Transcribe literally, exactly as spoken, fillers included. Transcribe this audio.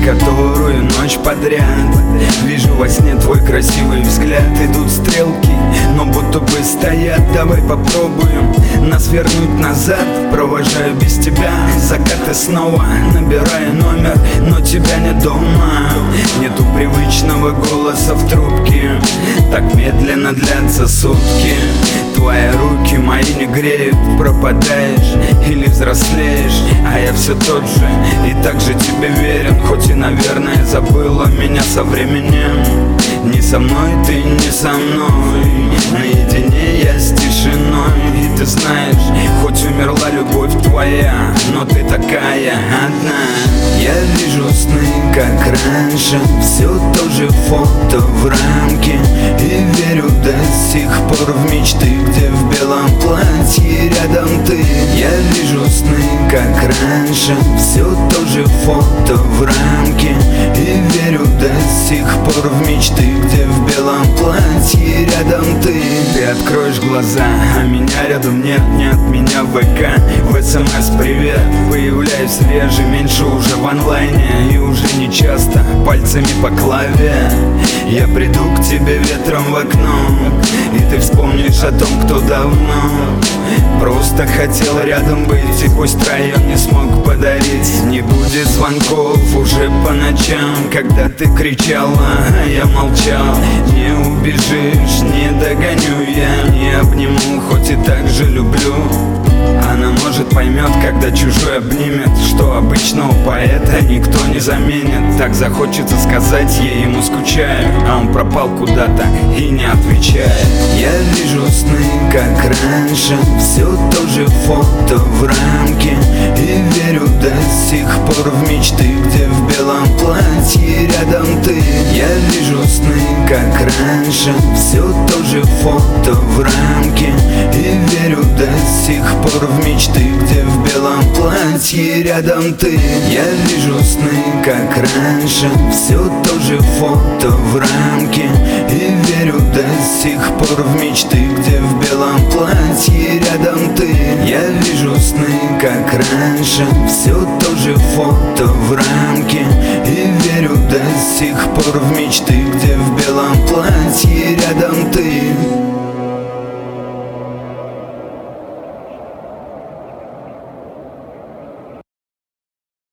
которую ночь подряд вижу во сне твой красивый взгляд. Идут стрелки, но будто бы стоят. Давай попробуем нас вернуть назад. Провожаю без тебя закаты снова, набираю номер, но тебя нет дома. Нету привычного голоса в трубке, так медленно длятся сутки. Твои руки мои не греют, пропадаешь или взрослеешь, а я все тот же и так же тебе верен. Хоть и, наверное, забыла меня со временем. Не со мной ты, не со мной, наедине я с тишиной. И ты знаешь, хоть умерла любовь твоя, но ты такая одна. Я вижу сны, как раньше, все то же фото в рамке, и верю до сих пор в мечты, где в белом платье рядом ты. Я вижу сны, как раньше, все то же фото в рамке, и верю до сих пор в мечты, где в белом платье рядом ты. Ты откроешь глаза, а меня рядом нет, нет меня в ВК. В СМС привет, появляюсь реже, меньше уже в онлайне, и уже не часто пальцами по клаве. Я приду к тебе ветром в окно, и ты вспомнишь о том, кто давно просто хотел рядом быть, и пусть район не смог подарить. Не будет звонков уже по ночам, когда ты кричала, а я молчал. Не убежишь, не догоню я, не обниму, хоть и так же люблю. Она может поймет, когда чужой обнимет, что обычного поэта никто не заменит. Так захочется сказать ей, ему скучаю, а он пропал куда-то и не отвечает. Я вижу сны, как раньше, все то же фото в рамке, и верю до сих пор в мечты, где в белом платье рядом ты. Я вижу сны, как раньше, все то же фото в рамке, и верю до сих пор в мечты, где в белом платье рядом ты. Я вижу сны, как раньше, все то же фото в рамке, и верю до сих пор в мечты, где в белом платье рядом ты. Я вижу сны, как раньше, все то же фото в рамке, и верю до сих пор в мечты, где в белом платье рядом ты.